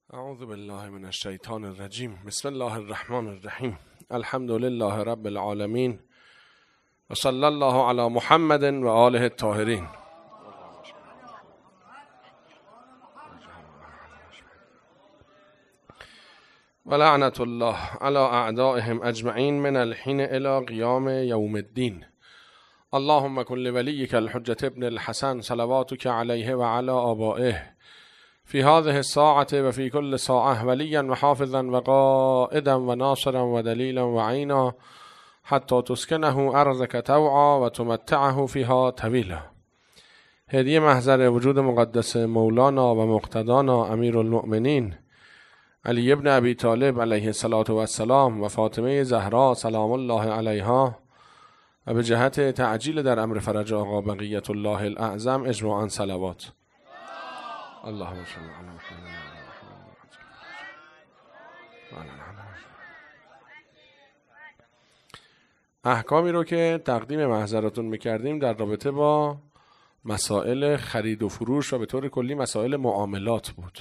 اعوذ بالله من الشیطان الرجیم. بسم الله الرحمن الرحیم. الحمد لله رب العالمین و صلی الله علی محمد و آله الطاهرین. و لعنت الله علی اعدائهم اجمعین من الحین الی قیام یوم الدین. اللهم کن لولیک الحجة ابن الحسن صلواتک علیه و علی آبائه فی هذه الساعة و فی کل ساعة ولیا و حافظا و قائدا و ناصرا و دلیلا و عینا حتی تسکنه ارضک طوعا و تمتعه فیها طویلا. هدیه محضر وجود مقدس مولانا و مقتدانا امیر المؤمنین علی ابن ابی طالب علیه السلام و فاطمه زهرا سلام الله علیها و به جهت تعجیل در امر فرج آقا بقیت الله الاعظم اجماعاً صلوات. اللهم صل علی محمد. احکامی رو که تقدیم محضراتون میکردیم در رابطه با مسائل خرید و فروش و به طور کلی مسائل معاملات بود.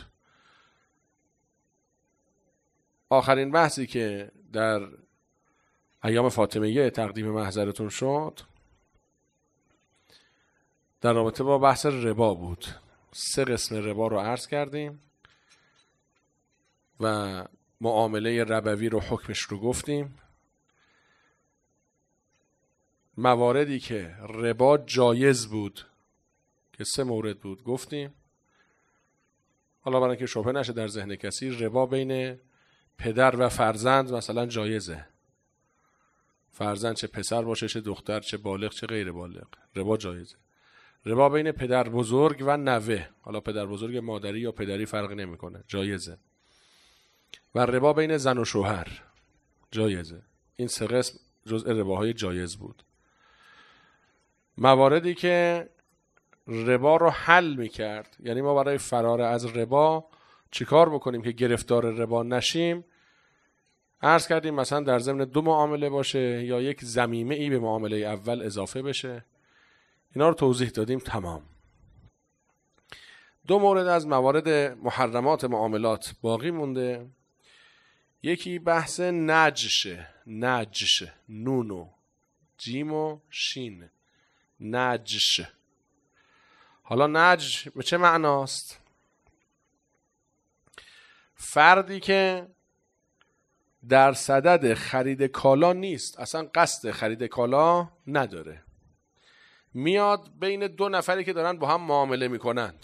آخرین بحثی که در ایام فاطمیه تقدیم محضرتون شد در رابطه با بحث ربا بود. 3 قسم ربا رو عرض کردیم و معامله ربوی رو حکمش رو گفتیم. مواردی که ربا جایز بود که 3 مورد بود گفتیم. حالا برای اینکه شبهه نشه در ذهن کسی، ربا بین پدر و فرزند مثلا جایزه. فرزند چه پسر باشه، چه دختر، چه بالغ چه غیر بالغ، ربا جایزه. ربا بین پدر بزرگ و نوه، حالا پدر بزرگ مادری یا پدری فرق نمیکنه، جایزه. و ربا بین زن و شوهر جایزه. این 3 قسم جزء رباهای جایز بود. مواردی که ربا رو حل میکرد، یعنی ما برای فرار از ربا چیکار بکنیم که گرفتار ربا نشیم، عرض کردیم مثلا در ضمن 2 معامله باشه یا یک ضمیمه ای به معامله اول اضافه بشه. اینا رو توضیح دادیم تمام. 2 مورد از موارد محرمات معاملات باقی مونده. یکی بحث نجشه. نجشه، نون و جیم و شین، نجش. حالا نجش به چه معناست؟ فردی که در صدد خرید کالا نیست، اصلا قصد خرید کالا نداره، میاد بین 2 نفری که دارن با هم معامله میکنند،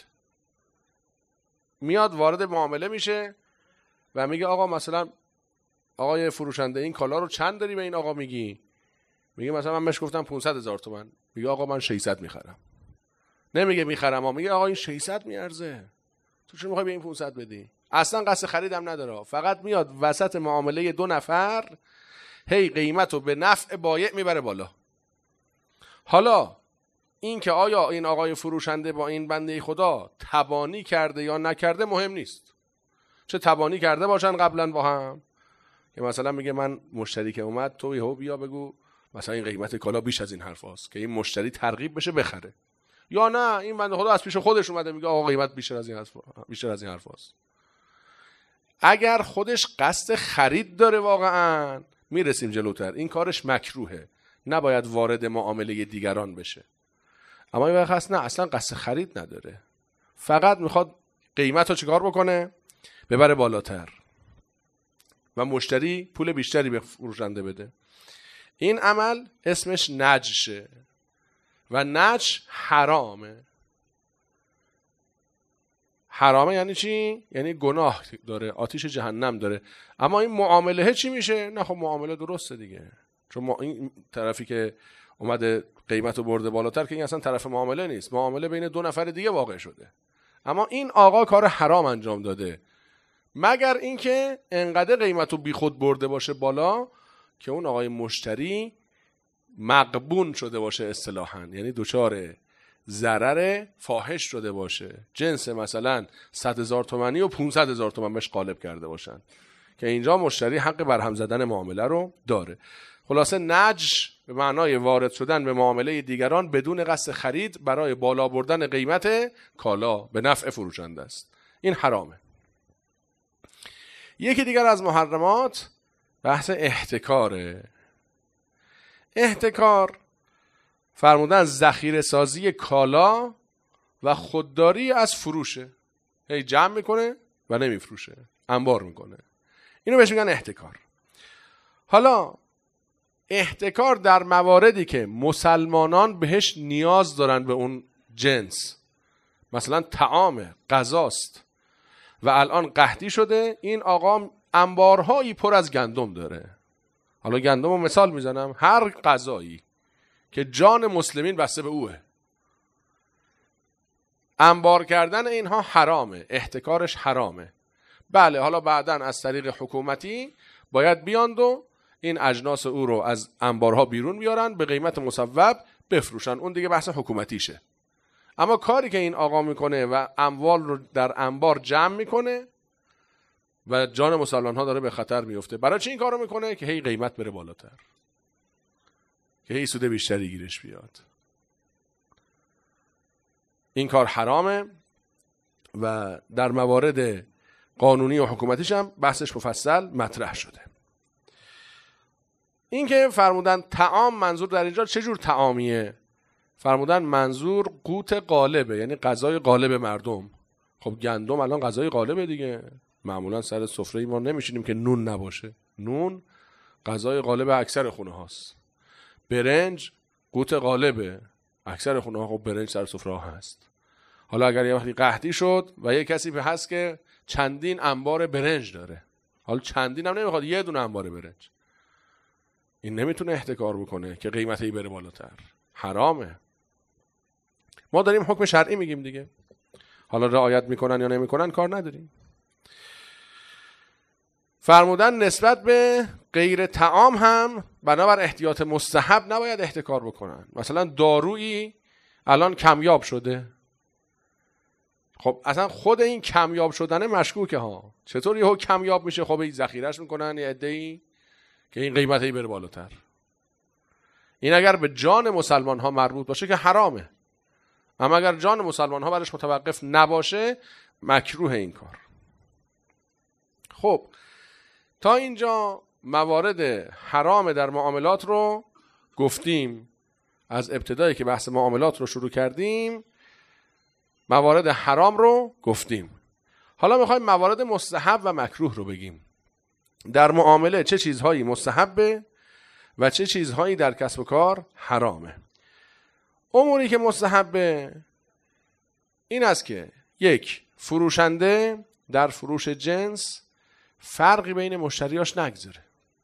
میاد وارد معامله میشه و میگه آقا مثلا آقای فروشنده این کالا رو چند داری به این آقا میگی؟ میگه مثلا من بهش گفتم 500,000 تومان. میگه آقا من 600 میخرم. نمیگه میخرم، میگه آقا این 600 میارزه، تو چون میخوای به این 500 بدی؟ اصلا قصد خریدم نداره، فقط میاد وسط معامله 2 نفر هی قیمتو به نفع بایع میبره بالا. حالا این که آیا این آقای فروشنده با این بنده خدا تبانی کرده یا نکرده مهم نیست. چه تبانی کرده باشن قبلا با هم که مثلا میگه من مشتری که اومد تو یهو بیا بگو مثلا این قیمت کالا بیش از این حرف هاست که این مشتری ترغیب بشه بخره، یا نه این بنده خدا از پیش خودش اومده میگه آقا قیمت بیشتر از این حرف هاست. اگر خودش قصد خرید داره واقعا، میرسیم جلوتر، این کارش مکروهه، نباید وارد معامله دیگران بشه. اما این وقت نه، اصلا قصد خرید نداره، فقط میخواد قیمت رو چیکار بکنه؟ ببره بالاتر و مشتری پول بیشتری به فروشنده بده. این عمل اسمش نجشه و نجش حرامه. حرامه یعنی چی؟ یعنی گناه داره، آتش جهنم داره. اما این معامله چی میشه؟ نه خب معامله درسته دیگه، چون این طرفی که اومده قیمت رو برده بالاتر که این اصلا طرف معامله نیست، معامله بین 2 نفر دیگه واقع شده. اما این آقا کار حرام انجام داده، مگر اینکه انقدر قیمت رو بی خود برده باشه بالا که اون آقای مشتری مغبون شده باشه اصطلاحاً، یعنی دچار ضرر فاحش شده باشه، جنس مثلا 100,000 تومانی و 500,000 تومان بهش غالب کرده باشن، که اینجا مشتری حق برهم زدن معامله رو داره. خلاصه نجش به معنای وارد شدن به معامله دیگران بدون قصد خرید برای بالا بردن قیمت کالا به نفع فروشنده است. این حرامه. یکی دیگر از محرمات بحث احتکاره. احتکار فرمودن ذخیره سازی کالا و خودداری از فروشه. هی جمع میکنه و نمیفروشه، انبار میکنه. اینو بهش میگن احتکار. حالا احتکار در مواردی که مسلمانان بهش نیاز دارن، به اون جنس، مثلا طعام، غذاست و الان قحطی شده، این آقا انبارهایی پر از گندم داره. حالا گندم رو مثال میزنم، هر غذایی که جان مسلمین بسته به اوه، انبار کردن اینها حرامه، احتکارش حرامه. بله، حالا بعداً از طریق حکومتی باید بیاند و این اجناس او رو از انبارها بیرون بیارن، به قیمت مصوب بفروشن، اون دیگه بحث حکومتیشه. اما کاری که این آقا میکنه و اموال رو در انبار جمع میکنه و جان مسلمان ها داره به خطر میفته، برای چی این کارو میکنه؟ که هی قیمت بره بالاتر، که هی سود بیشتری گیرش بیاد. این کار حرامه و در موارد قانونی و حکومتیش هم بحثش مفصل مطرح شده. این که فرمودن طعام، منظور در اینجا چه جور طعامیه؟ فرمودن منظور قوت غالبه، یعنی غذای غالب مردم. خب گندم الان غذای غالبه دیگه، معمولا سر سفره ما نمیشینیم که نون نباشه. نون غذای غالب اکثر خونه هاست. برنج قوت غالبه، اکثر خونه ها خب برنج سر سفره ها هست. حالا اگر یه وقتی قحطی شد و یه کسی هست که چندین انبار برنج داره، حالا چندین هم نمیخواد، یه دونه انبار برنج، این نمیتونه احتکار بکنه که قیمتش بره بالاتر، حرامه. ما داریم حکم شرعی میگیم دیگه، حالا رعایت میکنن یا نمیکنن کار نداریم. فرمودن نسبت به غیر طعام هم بنابر احتیاط مستحب نباید احتکار بکنن. مثلا دارویی الان کمیاب شده، خب اصلا خود این کمیاب شدن مشکوکه ها. چطور یهو کمیاب میشه؟ خب این ذخیره‌اش میکنن یه عده‌ای که این قیمتش بره بالاتر. این اگر به جان مسلمان ها مربوط باشه که حرامه، اما اگر جان مسلمان ها برش متوقف نباشه مکروه این کار. خب تا اینجا موارد حرام در معاملات رو گفتیم. از ابتدایی که بحث معاملات رو شروع کردیم موارد حرام رو گفتیم. حالا میخوایم موارد مستحب و مکروه رو بگیم. در معامله چه چیزهایی مستحبه و چه چیزهایی در کسب و کار حرامه. اموری که مستحبه این است که یک، فروشنده در فروش جنس فرقی بین مشتریاش نگذاره.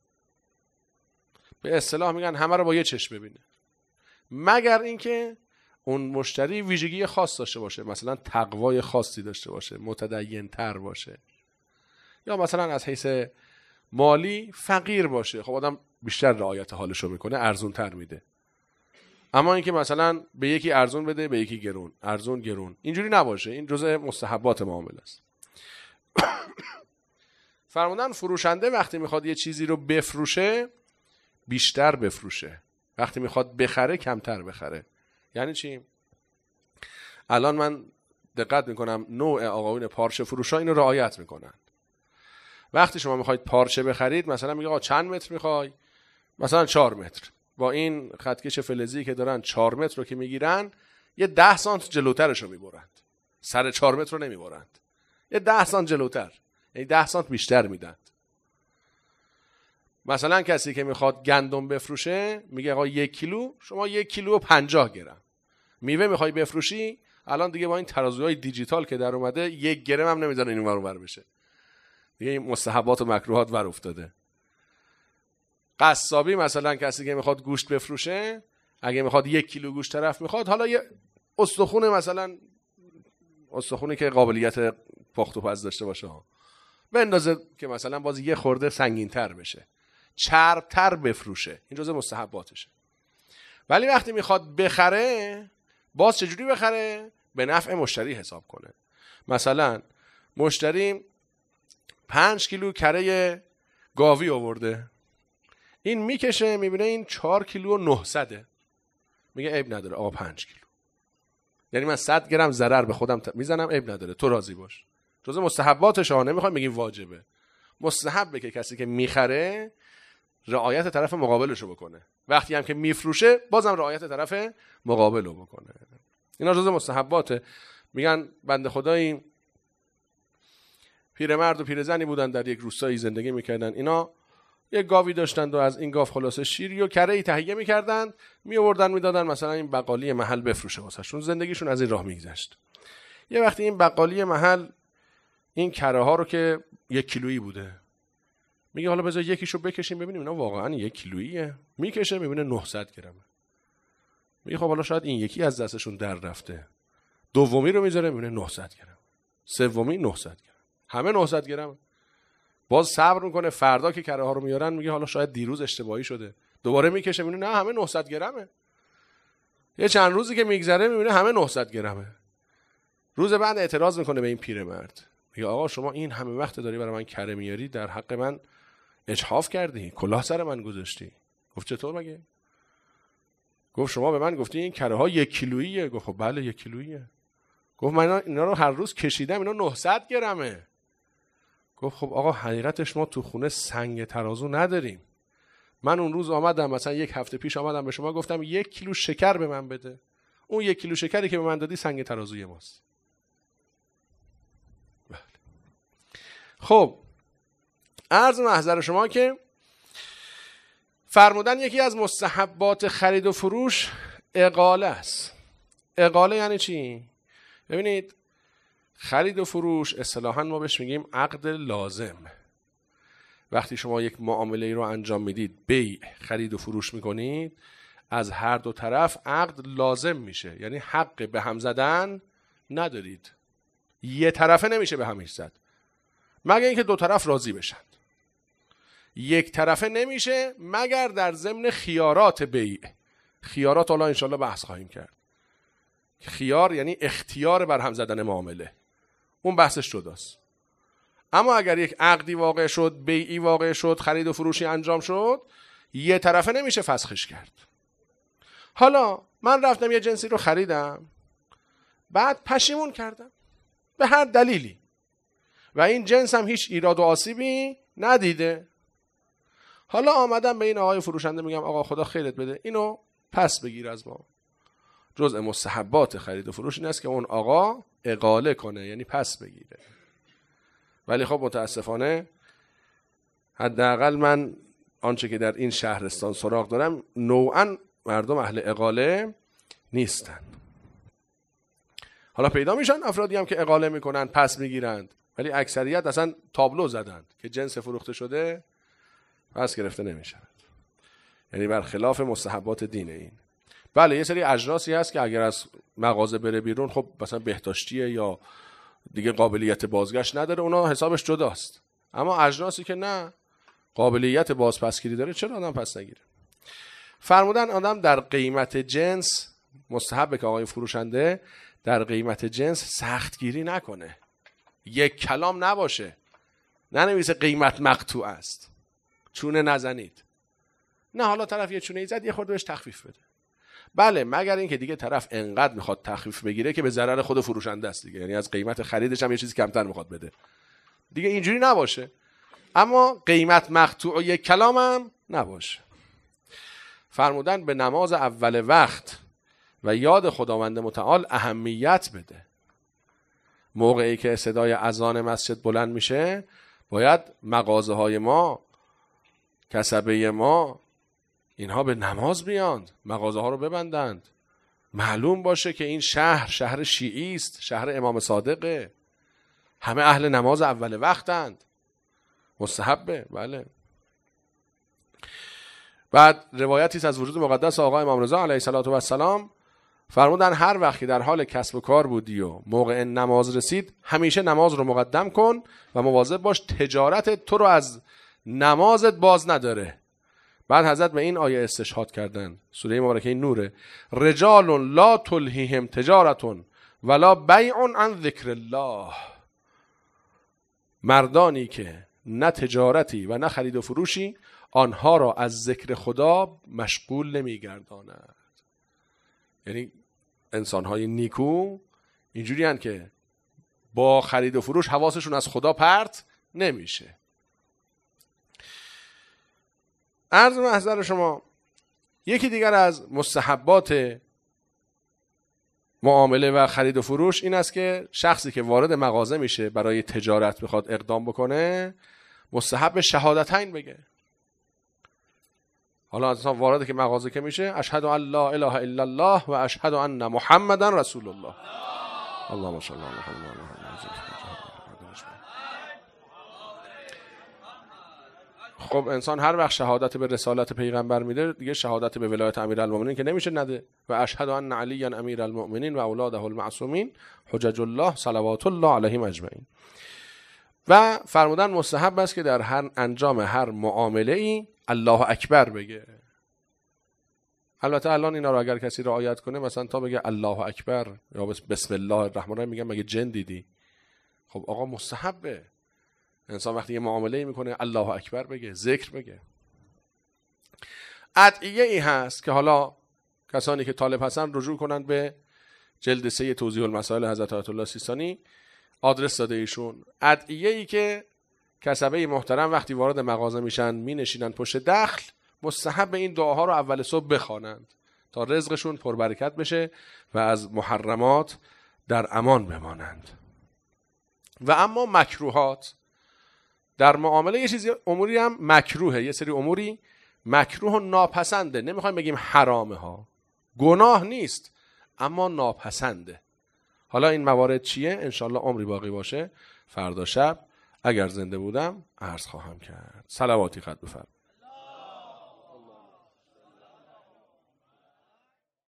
به اصطلاح میگن همه رو با یه چشم ببینه، مگر اینکه اون مشتری ویژگی خاص داشته باشه، مثلا تقوای خاصی داشته باشه، متدین تر باشه، یا مثلا از حیث مالی فقیر باشه. خب آدم بیشتر رعایت حالشو میکنه، ارزون تر میده. اما اینکه مثلا به یکی ارزون بده به یکی گرون، ارزون گرون، اینجوری نباشه. این جزء مستحبات معامله است. فرمودن فروشنده وقتی میخواد یه چیزی رو بفروشه بیشتر بفروشه، وقتی میخواد بخره کمتر بخره. یعنی چی؟ الان من دقت میکنم نوع آقایون پارچه فروشا اینو رعایت میکنن. وقتی شما میخواید پارچه بخرید مثلا میگه آقا چند متر میخوای؟ مثلا 4 متر. با این خطکش فلزی که دارن 4 متر رو که میگیرن یه 10 سانت جلوترش رو میبرند، سر 4 متر رو نمیبرند، یه 10 سانت جلوتر، یعنی 10 سانت بیشتر میدن. مثلا کسی که میخواد گندم بفروشه میگه آقا 1 کیلو، شما 1 کیلو و 50 گرم. میوه میخوای بفروشی، الان دیگه با این ترازوهای دیجیتال که در اومده 1 گرم هم نمیذاره این ور اونور بشه دیگه، این مستحبات و مکروهات ور افتاده. قصابی مثلا کسی که میخواد گوشت بفروشه، اگه میخواد 1 کیلو گوشت طرف میخواد، حالا یه استخونه، مثلا استخونی که قابلیت پخت و پز داشته باشه بندازه که مثلا باز یه خورده سنگین تر بشه، چرب تر بفروشه، این جزء مستحباتشه. ولی وقتی میخواد بخره باز چجوری بخره؟ به نفع مشتری حساب کنه. مثلا مشتری 5 کیلو کره گاوی آورده، این میکشه میبینه این 4 کیلو و 900 میگه عیب نداره آقا 5 کیلو، یعنی من 100 گرم ضرر به خودم میزنم، عیب نداره تو راضی باش. جزء مستحباتش ها، نمیخوایم بگیم واجبه، مستحبه که کسی که میخره رعایت طرف مقابلشو بکنه، وقتی هم که میفروشه بازم رعایت طرف مقابلو بکنه. اینا جزء مستحباته. میگن بنده خدایی پیرمرد و پیرزنی بودن، در یک روستایی زندگی میکردن. اینا یک گاوی داشتند و از این گاو خلاصه شیری و کره‌ای تهیه میکردن، میآوردن میدادن مثلا این بقالی محل بفروشه واسهشون. زندگیشون از این راه میگذشت. یه وقتی این بقالی محل این کره ها رو که 1 کیلویی بوده، میگه حالا بذار یکیشو بکشیم ببینیم اینا واقعا 1 کیلوییه. میکشه میبینه 900 گرمه. میگه خب حالا شاید این یکی از دستشون در رفته. دومی رو میذاره میبینه 900 گرم. سومی 900 گرم. همه 900 گرم. باز صبر میکنه، فردا که کره ها رو میارن میگه حالا شاید دیروز اشتباهی شده. دوباره میکشه میبینه نه همه 900 گرمه. یه چند روزی که میگذره میبینه همه 900 گرمه. روز بعد اعتراض میکنه به این پیرمرد. میگه آقا شما این همه وقت داری برای من کره میاری، در حق من اجحاف کردی، کلاه سر من گذاشتی. گفت چطور مگه؟ گفت شما به من گفتی این کره ها 1 کیلوییه. گفت خب بله 1 کیلوییه. گفت من اینا رو هر روز کشیدم، اینا 900 گرمه. گفت خب آقا حقیقتش ما تو خونه سنگ ترازو نداریم. من اون روز آمدم مثلا 1 هفته پیش آمدم به شما گفتم 1 کیلو شکر به من بده. اون 1 کیلو شکری که به من دادی سنگ ترازوی ماست. خب عرض محضر شما که فرمودن یکی از مستحبات خرید و فروش اقاله است. اقاله یعنی چی؟ ببینید خرید و فروش اصطلاحاً ما بهش میگیم عقد لازم. وقتی شما یک معامله رو انجام میدید، بیع خرید و فروش میکنید، از هر دو طرف عقد لازم میشه. یعنی حق به هم زدن ندارید. یه طرفه نمیشه به هم زد مگر اینکه دو طرف راضی بشن. یک طرفه نمیشه مگر در ضمن خیارات بیع. خیارات حالا انشالله بحث خواهیم کرد. خیار یعنی اختیار بر هم زدن معامله، اون بحثش جداست. اما اگر یک عقدی واقع شد، بیعی واقع شد، خرید و فروشی انجام شد، یه طرفه نمیشه فسخش کرد. حالا من رفتم یه جنسی رو خریدم، بعد پشیمون کردم به هر دلیلی و این جنس هم هیچ ایراد و آسیبی ندیده. حالا آمدم به این آقای فروشنده میگم آقا خدا خیرت بده، اینو پس بگیر از ما. جزء مستحبات خرید و فروش این است که اون آقا اقاله کنه، یعنی پس بگیره. ولی خب متاسفانه حداقل من آنچه که در این شهرستان سراغ دارم نوعا مردم اهل اقاله نیستن. حالا پیدا میشن افرادی هم که اقاله میکنن، پس میگیرند، ولی اکثریت اصلا تابلو زدند که جنس فروخته شده پس گرفته نمیشود. یعنی برخلاف مستحبات دین این. بله یه سری اجناسی هست که اگر از مغازه بره بیرون خب مثلا بهداشتیه یا دیگه قابلیت بازگشت نداره، اونا حسابش جداست. اما اجناسی که نه قابلیت بازپسگیری داره چرا آدم پس نگیره؟ فرمودن آدم در قیمت جنس مستحبه که آقای فروشنده در قیمت جنس سختگیری نکنه، یک کلام نباشه، ننویسه قیمت مقطوع است، چونه نزنید. نه حالا طرف یه چونه ای زد یه خورده بهش تخفیف بده. بله مگر اینکه دیگه طرف انقدر میخواد تخفیف بگیره که به ضرر خود فروشنده است دیگه، یعنی از قیمت خریدش هم یه چیزی کمتر میخواد بده دیگه، اینجوری نباشه. اما قیمت مقطوع و یک کلام هم نباشه. فرمودن به نماز اول وقت و یاد خداوند متعال اهمیت بده. موقعی که صدای اذان مسجد بلند میشه باید مغازه های ما، کسبه ما، اینها به نماز بیاند، مغازه ها رو ببندند، معلوم باشه که این شهر شیعی است، شهر امام صادقه، همه اهل نماز اول وقتند، مستحبه. بله. بعد روایتی است از وجود مقدس آقا امام رضا علیه السلام فرمودن هر وقتی در حال کسب و کار بودی و موقع نماز رسید همیشه نماز رو مقدم کن و مواظب باش تجارت تو رو از نمازت باز نداره. بعد حضرت به این آیه استشهاد کردن، سوره مبارکه نوره، رجال لا تلهیهم تجارتون ولا بیع عن ذکر الله، مردانی که نه تجارتی و نه خرید و فروشی آنها را از ذکر خدا مشغول نمیگرداند. یعنی انسان‌های نیکو اینجوری هستند که با خرید و فروش حواسشون از خدا پرت نمیشه. عرض محضر شما یکی دیگر از مستحبات معامله و خرید و فروش این است که شخصی که وارد مغازه میشه برای تجارت بخواد اقدام بکنه مستحب شهادتین بگه. حالا اصلا وارد که مغازه که میشه اشهد ان لا اله الا الله و اشهد ان محمدا رسول الله. اللهم صل علی محمد. خب انسان هر وقت شهادت به رسالت پیغمبر میده دیگه شهادت به ولایت امیرالمومنین که نمیشه نده. و اشهد ان علی امیرالمومنین و اولاده المعصومین حجج الله صلوات الله علیهم اجمعین. و فرمودن مستحب است که در هر انجام هر معامله ای الله اکبر بگه. البته الان اینا رو اگر کسی رعایت کنه مثلا تا بگه الله اکبر یا بسم الله الرحمن الرحیم میگم مگه جن دیدی؟ خب آقا مستحبه انسان وقتی یه معامله میکنه الله اکبر بگه، ذکر بگه. ادعیه ای هست که حالا کسانی که طالب هستن رجوع کنن به جلد 3 توضیح المسائل حضرت آیت الله سیستانی، آدرس داده ایشون. ادعیه ای که کسبه محترم وقتی وارد مغازه میشن مینشینن پشت دخل، مستحب این دعاها رو اول صبح بخوانند تا رزقشون پربرکت بشه و از محرمات در امان بمانند. و اما مکروهات در معامله یه چیزی اموری هم مکروهه، یه سری اموری مکروه و ناپسنده. نمیخوایم بگیم حرامه ها، گناه نیست اما ناپسنده. حالا این موارد چیه؟ انشالله عمری باقی باشه فردا شب اگر زنده بودم عرض خواهم کرد. صلواتی خط بفرمایید.